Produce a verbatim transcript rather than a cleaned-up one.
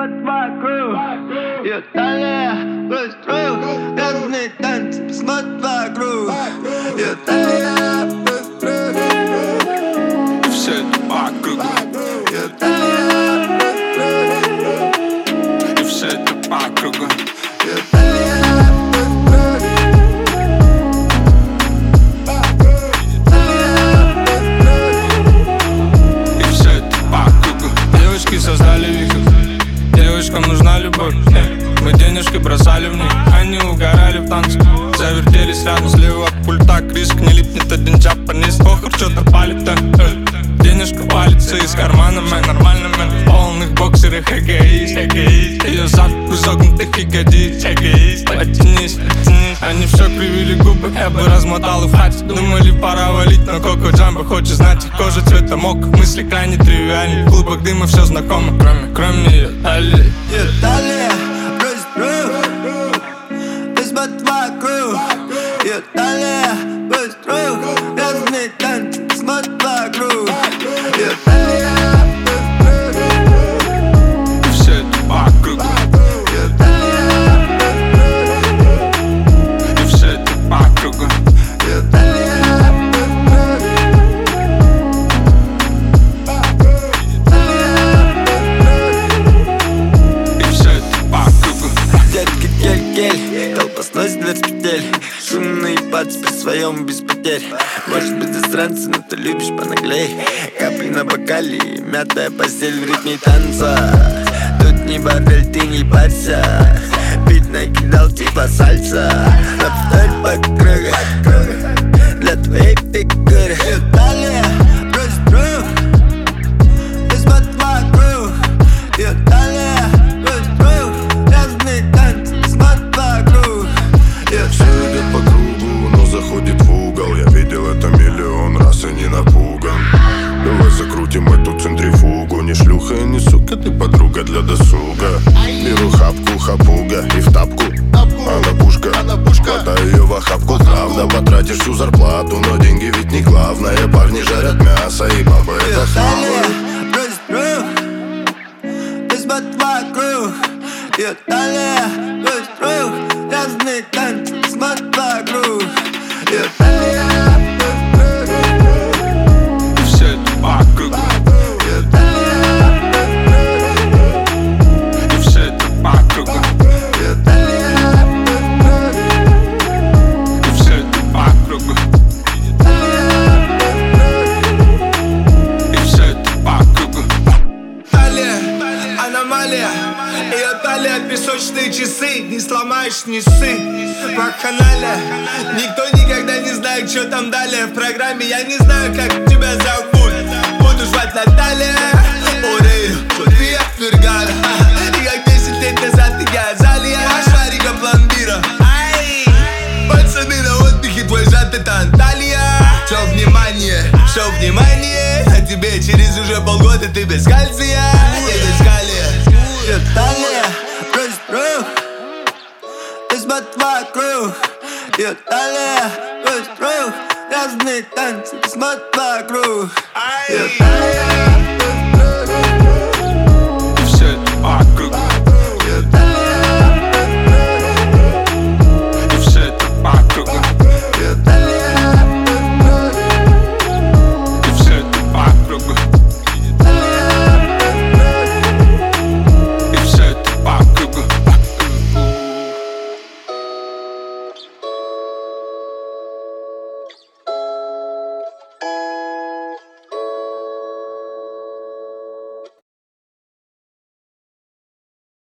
смотри вокруг. Ее талия без рук, разные танцы, посмотри вокруг. Ее талия без рук, и все это по кругу. ее талия без рук, и все это по кругу. ее талия без рук, и все это по кругу. Девочки создали вихрь, девочкам нужна любовь. Мы денежки бросали в них, они угорали в танце. Завертелись рядом, слева от пульта Криск, не липнет один джапанец. Похуй, что-то палит, э, э. Денежка палится из кармана, мэн, нормально, мэн. В полных боксерах эгоист, эгоист. Ее зад в изогнутых ягодиц, эгоист. Потянись, потянись. Они все кривили губы, я бы размотал и в хате. Думали, пора валить, но Коко Джамбо хочет знать их кожа цвета мок. Мысли крайне тривиальны, в клубах дыма все знакомо. Кроме, кроме ее талии. ее талия без рук, ты смотри вокруг. Ее талия без рук, разные танцы, посмотри вокруг. Ее талия без рук, И все это по кругу. ее талия без рук, И все это по кругу. ее талия без рук, И все это по кругу. детки, кель-кель, толпа сносит двадцать петель. Шумно ебаться при своем без потерь. Может быть засранцы, но ты любишь понаглей. Капли на бокале, мятая постель в ритме танца. Тут не бордель, ты не парься. Бит накидал типа сальса. Повторь по кругу для твоей фигуры. Ее талия бросит рук, ты смотри вокруг. Ее талия бросит рук, разные танцы, смотри вокруг. Ее Все идет по кругу, но заходит в угол. Я видел это миллион раз и не напуган. Давай закрутим эту центрифугу. Не шлюха и не сука, ты подруга для досуга. Беру хапку, хапуга и в тапку. Она пушка, хватаю ее в охапку. Правда, потратишь всю зарплату, но деньги ведь не главное. Парни жарят мясо и баба это талия хавают. бросит рук, ты смотри вокруг. Ее талия бросит рук, разные танцы, смотри вокруг. Ее талия бросит рук, И все это по кругу. ее талия бросит рук, И все это по кругу. ее талия бросит рук, И все это по кругу. И все это по кругу. Талия, аномалия. Ее талия, песочные часы. Не сломаешь, не ссы. Вакханалия. Никто никогда не знает, что там далее в программе. Я не знаю, как тебя зовут. Буду звать Наталья. Урею, ты отвергала. И как десять лет назад я Залия. Шарика пломбира. Ай, пацаны на отдыхе, твой зад это Анталия. Все внимание, все внимание. А тебе через уже полгода ты без кальция и без калия. ее талия бросит рук, ты смотри вокруг. Ее талия бросит рук, разные танцы, смотри вокруг. Ее талия